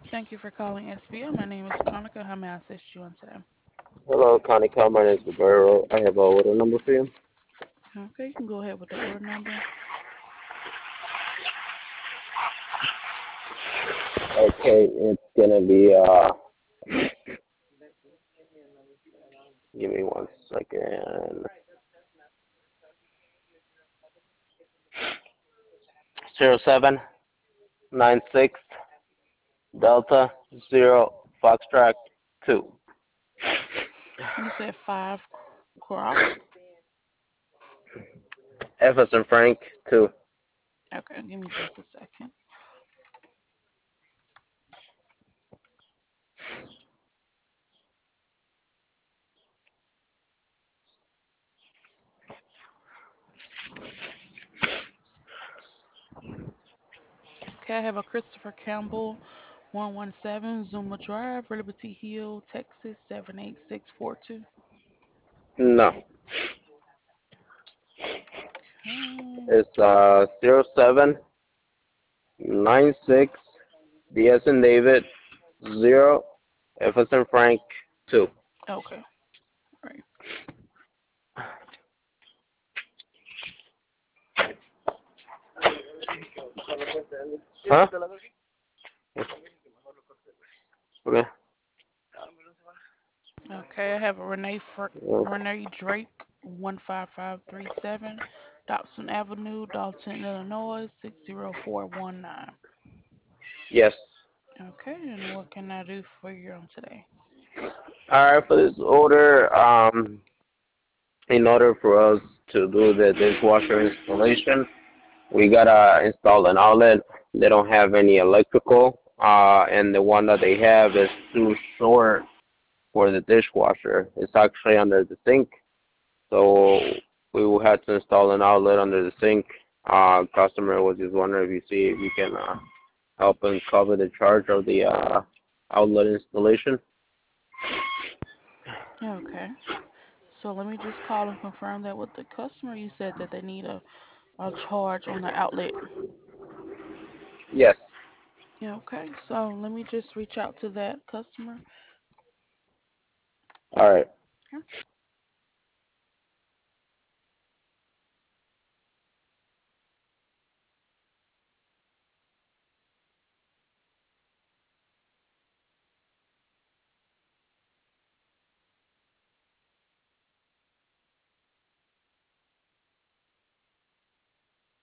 Thank you for calling SBO. My name is Monica. How may I assist you on today? Hello, Connie. My name is Roberto. I have a order number for you. Okay, you can go ahead with the order number. Okay, it's gonna be give me 1 second. 0796 Delta Zero Foxtrot 2. You said five crop. F as in Frank 2. Okay, give me just a second. Okay, I have a Christopher Campbell 117 Zuma Drive, Liberty Hill, Texas 78642. No, Okay. it's 0796 D as in David 0 F as in Frank 2. Okay. Right. Huh? Okay. Okay, I have a Renee Drake 15537 Dobson Avenue, Dalton, Illinois 60419. Yes. Okay, and what can I do for you on today? All right, for this order, in order for us to do the dishwasher installation, we gotta install an outlet. They don't have any electrical, and the one that they have is too short for the dishwasher. It's actually under the sink, so we will have to install an outlet under the sink. Customer was just wondering if you can help and cover the charge of the outlet installation. Okay, so let me just call and confirm that with the customer. You said that they need a charge on the outlet. Yes. Yeah, okay, so let me just reach out to that customer. All right. Okay.